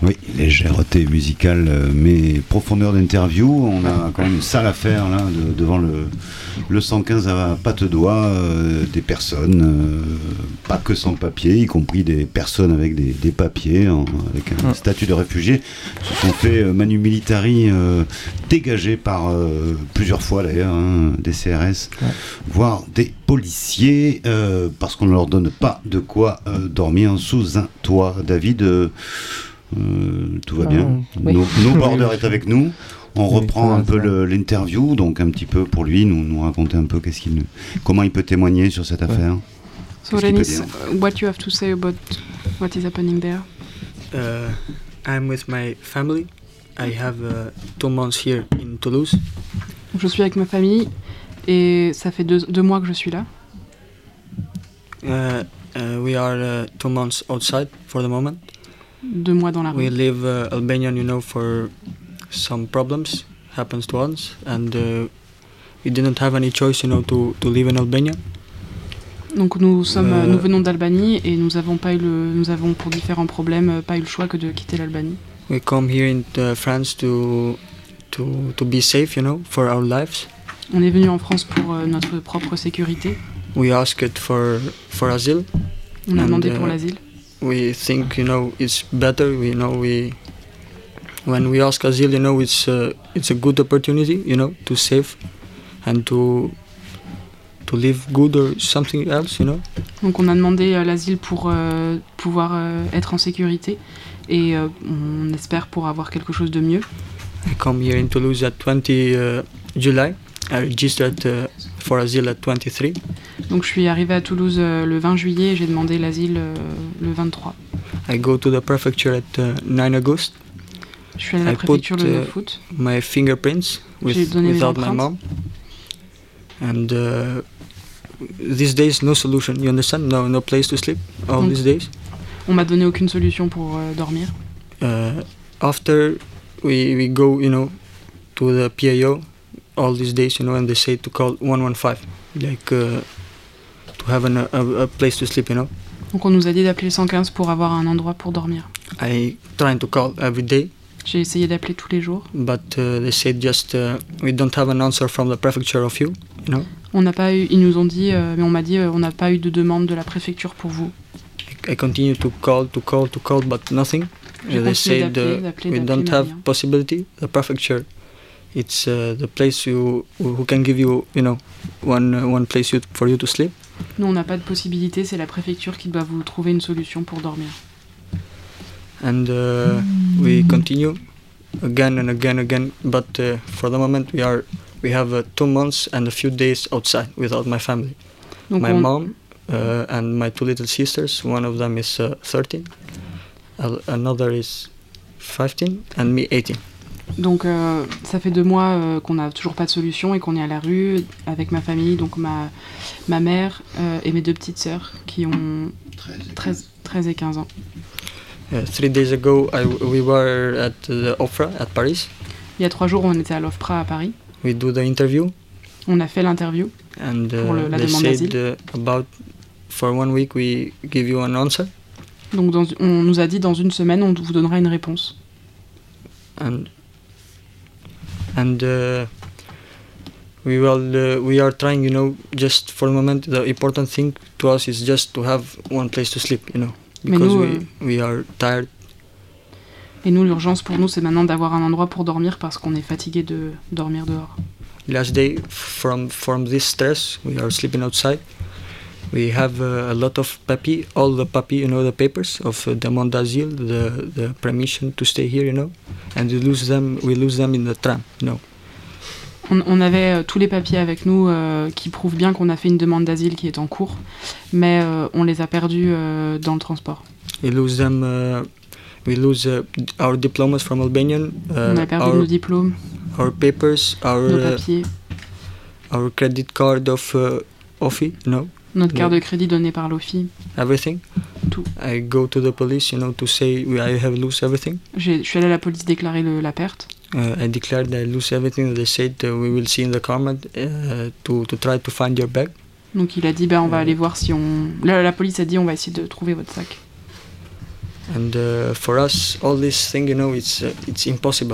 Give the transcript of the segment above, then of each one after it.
Oui, légèreté musicale, mais profondeur d'interview. On a quand même une sale affaire là, devant le 115 à pattes doigts, des personnes, pas que sans papier, y compris des personnes avec des papiers, avec un statut de réfugié, se sont fait manu militari dégagés par plusieurs fois d'ailleurs, des CRS, voire des policiers, parce qu'on ne leur donne pas de quoi dormir sous un toit. David, tout va bien. Oui. Nos Border est avec nous. On reprend un peu l'interview, donc un petit peu pour lui, nous raconter un peu comment il peut témoigner sur cette affaire. So Denis, what you have to say about what is happening there? I'm with my family. I have 2 months here in Toulouse. Je suis avec ma famille et ça fait 2 mois que je suis là. We are 2 months outside for the moment. 2 mois dans la rue. We live Albanian, for some problems happens to us, and we didn't have any choice, to live in Albania. Donc nous venons d'Albanie et nous avons pour différents problèmes pas eu le choix que de quitter l'Albanie. We come here in France to be safe, for our lives. On est venu en France pour notre propre sécurité. We asked for asile. On a demandé pour l'asile. We think, it's better. When we ask asile, it's a good opportunity, to save and to live good or something else, Donc on a demandé l'asile pour pouvoir être en sécurité et on espère pour avoir quelque chose de mieux. I come here in Toulouse at 20 July. I registered for asile at 23. Donc je suis arrivée à Toulouse le 20 juillet et j'ai demandé l'asile le 23. I go to the prefecture at 9 August. Je suis allée à la préfecture le 9 août. My fingerprints without my mom. And these days no solution, you understand? No place to sleep all these days. On m'a donné aucune solution pour dormir. After we go, to the PIO all these days, and they say to call 115, like to have a place to sleep, Donc on nous a dit d'appeler le 115 pour avoir un endroit pour dormir. I try to call every day. J'ai essayé d'appeler tous les jours. But they said just we don't have an answer from the prefecture of you, On n'a pas eu, ils nous ont dit, mais on m'a dit on n'a pas eu de demande de la préfecture pour vous. I continue to call, but nothing. They said we don't have possibility. The prefecture, it's the place who can give you, one place for you to sleep. Nous, on n'a pas de possibilité. C'est la préfecture qui doit vous trouver une solution pour dormir. And we continue again and again. But for the moment, we have 2 months and a few days outside without my family. Donc my mom and my 2 little sisters. One of them is 13, another is 15, and me 18. Donc ça fait 2 mois qu'on n'a toujours pas de solution et qu'on est à la rue avec ma famille, donc ma mère et mes 2 petites sœurs qui ont 13 et 15 ans. 3 days ago, we were at the Opera at Paris. Il y a 3 jours, on était à l'Ofpra à Paris. We do the interview. On a fait l'interview and pour la demande d'asile. For 1 week, we give you an answer. Donc on nous a dit dans 1 semaine, on vous donnera une réponse. And we are trying, just for the moment, the important thing to us is just to have one place to sleep, because we are tired. Et nous, l'urgence pour nous, c'est maintenant d'avoir un endroit pour dormir parce qu'on est fatigué de dormir dehors. Last day, from this stress, we are sleeping outside. We have a lot of papiers, all the papiers, the papers of demande d'asile, the permission to stay here, and we lose them in the tram, On avait tous les papiers avec nous qui prouvent bien qu'on a fait une demande d'asile qui est en cours, mais on les a perdus dans le transport. We lose them. We lose our diplomas from Albanian. On a perdu nos diplômes. Our papers, nos papiers. Our credit card of OFI, Notre carte de crédit donnée par l'OFI. Everything. Tout. I go to the police, to say I have lost everything. Je suis allé à la police déclarer la perte. I declared that I lose everything. They said we will see in the car to try to find your bag. Donc il a dit on va aller voir si on. La police a dit on va essayer de trouver votre sac. And for us, all this thing, it's impossible,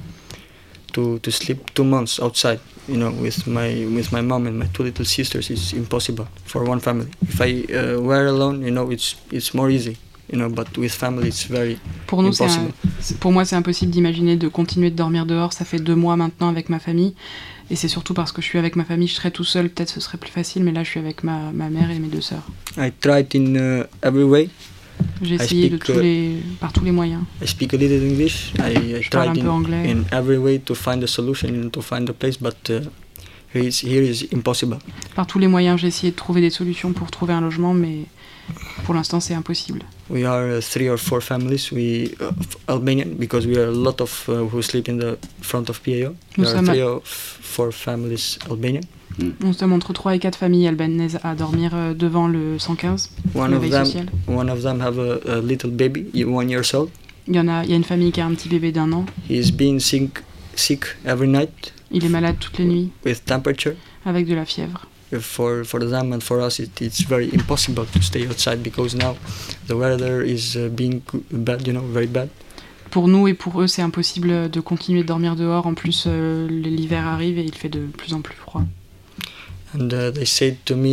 to sleep 2 months outside, with my mom and my 2 little sisters. It's impossible for one family. If I were alone, it's more easy, but with family, it's very impossible. Pour moi, c'est impossible d'imaginer de continuer de dormir dehors. Ça fait 2 mois maintenant avec ma famille, et c'est surtout parce que je suis avec ma famille. Je serais tout seul, peut-être ce serait plus facile, mais là, je suis avec ma mère et mes 2 sœurs. I tried in every way. J'ai essayé par tous les moyens. I speak a little English. I tried in every way to find a solution and to find a place, but here is impossible. Par tous les moyens, j'ai essayé de trouver des solutions pour trouver un logement, mais pour l'instant, c'est impossible. We are 3 or 4 families. Albanian, because we are a lot of who sleep in the front of PAO. There are 3 or 4 families Albanian. Nous sommes entre 3 et 4 familles albanaises à dormir devant le 115, le veille sociale. One of them have a little baby, 1 year old. Il y a une famille qui a un petit bébé d'1 an. He is being sick every night. Il est malade toutes les nuits. With temperature. Avec de la fièvre. For them and for us, it's very impossible to stay outside because now the weather is being bad, very bad. Pour nous et pour eux, c'est impossible de continuer de dormir dehors. En plus, l'hiver arrive et il fait de plus en plus froid. And they said to me,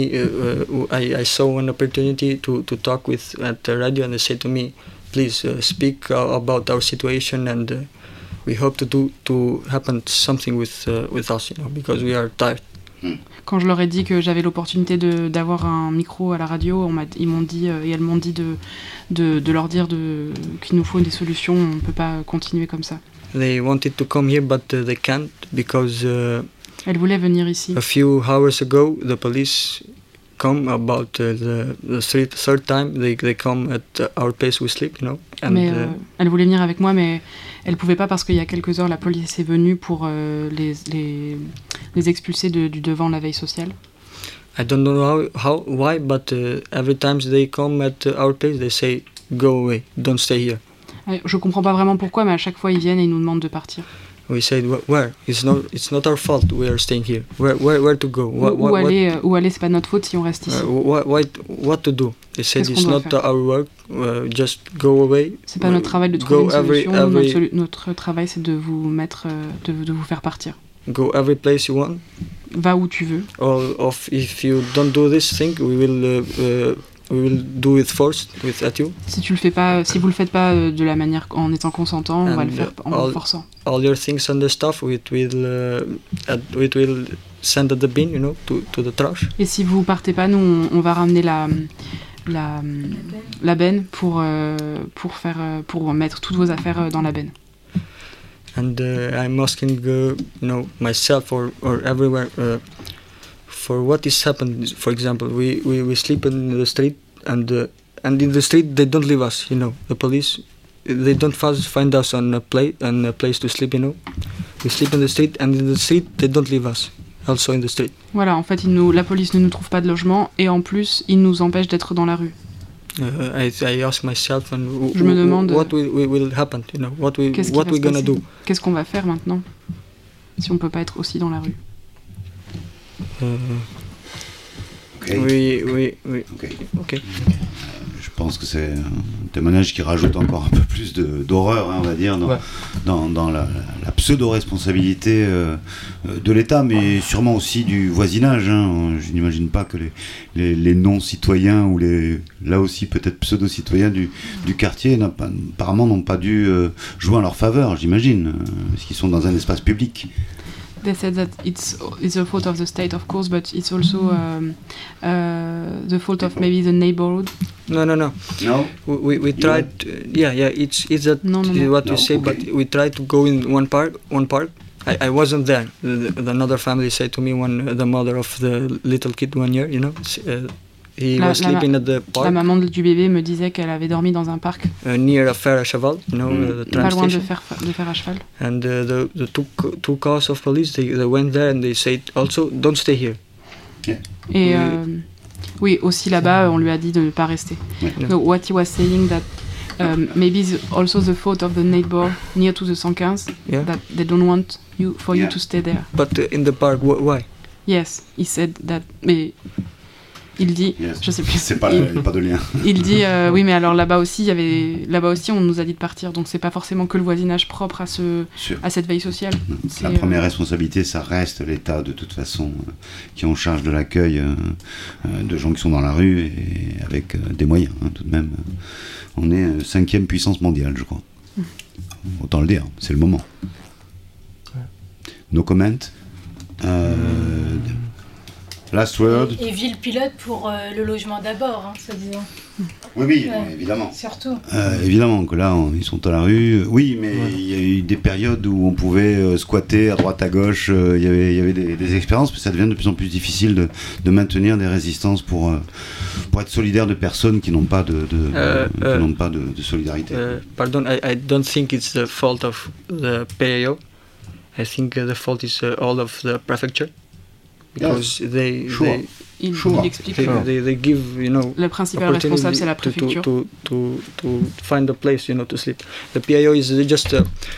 I saw an opportunity to talk at the radio, and they said to me, please speak about our situation, and we hope to happen something with us, because we are tired. Quand je leur ai dit que j'avais l'opportunité d'avoir un micro à la radio, ils m'ont dit et elles m'ont dit de leur dire qu'il nous faut des solutions. On ne peut pas continuer comme ça. They wanted to come here, but they can't because. Elle voulait venir ici. A few hours ago, the police come about the third time. They come at our place we sleep, And, mais elle voulait venir avec moi, mais elle pouvait pas parce qu'il y a quelques heures, la police est venue pour les expulser du devant la veille sociale. I don't know why, but every time they come at our place, they say, "Go away, don't stay here." Je comprends pas vraiment pourquoi, mais à chaque fois ils viennent et ils nous demandent de partir. We said, where? It's not our fault. We are staying here. Where to go? Où aller? C'est pas notre faute si on reste ici. What to do? They said it's not our work. Just go away. C'est pas notre travail de trouver une solution. Notre travail, c'est de vous mettre, de vous faire partir. Go every place you want. Va où tu veux. Or if you don't do this thing, we will do it forced at you. Si vous le faites pas de la manière en étant consentant, on va le faire en forçant. All your things and the stuff, we will send at the bin, to the trash. Et si vous partez pas, nous on va ramener la benne pour mettre toutes vos affaires dans la benne. And I'm asking, myself or everywhere. For what is happened, for example, we sleep in the street, and in the street they don't leave us. The police, they don't find us on a place to sleep. We sleep in the street, and in the street they don't leave us. Also in the street. Voilà, en fait, la police ne nous trouve pas de logement, et en plus, ils nous empêchent d'être dans la rue. I ask myself, je me demande what will happen. What we gonna do. Qu'est-ce qu'on va faire maintenant, si on peut pas être aussi dans la rue? Okay. Okay. Je pense que c'est un témoignage qui rajoute encore un peu plus d'horreur, on va dire, dans la pseudo-responsabilité de l'État, mais sûrement aussi du voisinage. Je n'imagine pas que les non-citoyens ou là aussi peut-être pseudo-citoyens du quartier apparemment n'ont pas dû jouer en leur faveur, j'imagine, parce qu'ils sont dans un espace public. They said that it's the fault of the state, of course, but it's also the fault of maybe the neighborhood. No. We tried. It's that what you say, but we tried to go in one park. I wasn't there. Another family said to me, the mother of the little kid 1 year, he was sleeping at the park. La maman du bébé me disait qu'elle avait dormi dans un parc. Near a fer à cheval, the tram pas loin station. de fer à cheval. And the two cars of police, they went there and they said also, don't stay here. Yeah. Et oui, aussi là-bas, on lui a dit de ne pas rester. Yeah. So what he was saying that maybe also the fault of the neighbor near to the 115, that they don't want you to stay there. But in the park, why? Yes, he said that. Il dit, Yes. je sais plus. C'est pas, il n'y a pas de lien. Il dit, oui, mais alors là-bas aussi, on nous a dit de partir, donc c'est pas forcément que le voisinage propre à cette veille sociale. La première responsabilité, ça reste l'État de toute façon, qui est en charge de l'accueil de gens qui sont dans la rue et avec des moyens, tout de même. On est 5e puissance mondiale, je crois. Autant le dire, c'est le moment. No comment. Last word. Et ville pilote pour le logement d'abord, soi-disant. Oui, évidemment. Surtout. Évidemment que là, ils sont à la rue. Oui, mais il y a eu des périodes où on pouvait squatter à droite, à gauche. Il y avait des expériences, mais ça devient de plus en plus difficile de maintenir des résistances pour être solidaire de personnes qui n'ont pas de solidarité. Pardon, I don't think it's the fault of the PAO. I think the fault is all of the prefecture. Because Il explique they give, le principal responsable, c'est la préfecture. To find a place, to sleep. The PAO is just,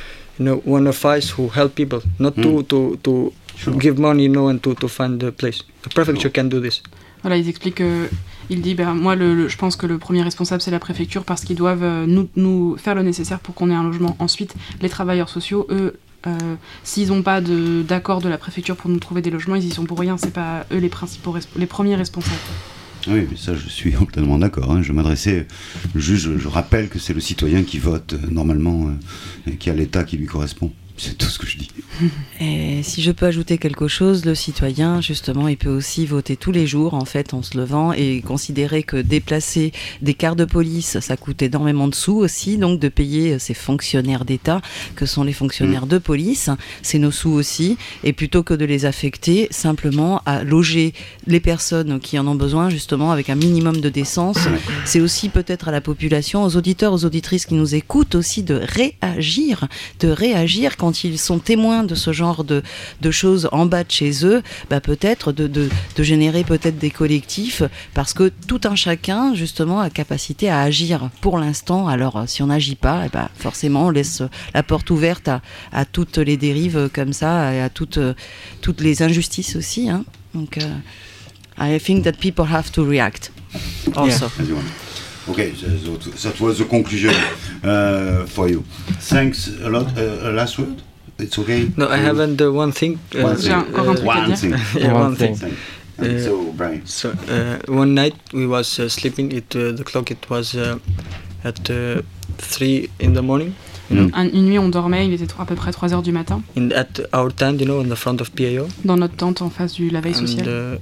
one of us who help people, not to give money, and to find the place. The prefecture can do this. Voilà, il explique. Il dit, moi, je pense que le premier responsable, c'est la préfecture, parce qu'ils doivent nous faire le nécessaire pour qu'on ait un logement. Ensuite, les travailleurs sociaux, eux, s'ils n'ont pas d'accord de la préfecture pour nous trouver des logements, ils y sont pour rien, c'est pas eux les premiers responsables. Oui, mais ça je suis complètement d'accord. Je m'adressais, je rappelle que c'est le citoyen qui vote normalement et qui a l'État qui lui correspond. C'est tout ce que je dis. Et si je peux ajouter quelque chose, le citoyen, justement, il peut aussi voter tous les jours, en fait, en se levant, et considérer que déplacer des cars de police, ça coûte énormément de sous aussi, donc de payer ces fonctionnaires d'État, que sont les fonctionnaires de police, c'est nos sous aussi, et plutôt que de les affecter simplement à loger les personnes qui en ont besoin, justement, avec un minimum de décence, c'est aussi peut-être à la population, aux auditeurs, aux auditrices qui nous écoutent aussi de réagir quand ils sont témoins de ce genre de choses en bas de chez eux, peut-être de générer peut-être des collectifs, parce que tout un chacun justement a capacité à agir pour l'instant. Alors si on n'agit pas, forcément on laisse la porte ouverte à toutes les dérives comme ça, et à toutes les injustices aussi, Donc I think that people have to react also. Yeah. Okay, that was the conclusion for you. Thanks a lot. Last word? It's okay? No, I haven't one thing. One thing. One thing. So, Brian. So, one night we was sleeping. The clock it was at 3 in the morning. Une nuit, on dormait, il était à peu près 3h du matin. At our tent, in the front of PAO. Dans notre tente en face de la veille sociale.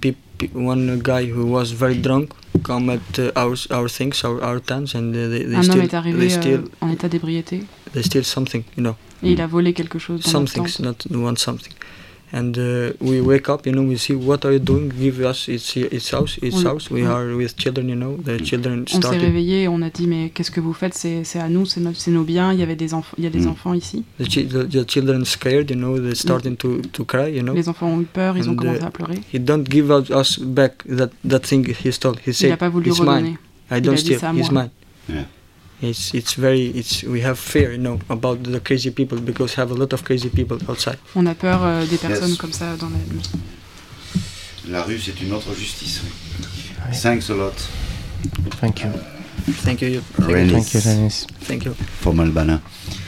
One guy who was very drunk come at our things, our tents, and they un homme est arrivé en état d'ébriété. They steal something, Et il a volé quelque chose dans notre tente. Not one something. And we wake up, we see what are you doing? Give us its house. We are with children, the children started. On s'est réveillé et on a dit mais qu'est-ce que vous faites? C'est à nous, c'est nos biens. Il y avait des enfants, enfants ici. The children scared, they starting to cry, Les enfants ont eu peur, ils ont commencé à pleurer. He don't give us back that thing he stole. He said, il n'a pas voulu redonner. I don't steal. It's mine. Yeah. We have fear, about the crazy people, because we have a lot of crazy people outside. On a peur des personnes comme ça dans la rue. La rue, c'est une autre justice. Thanks a lot. Thank you. Thank you. Thank you, Dennis. Thank you. For Malbana.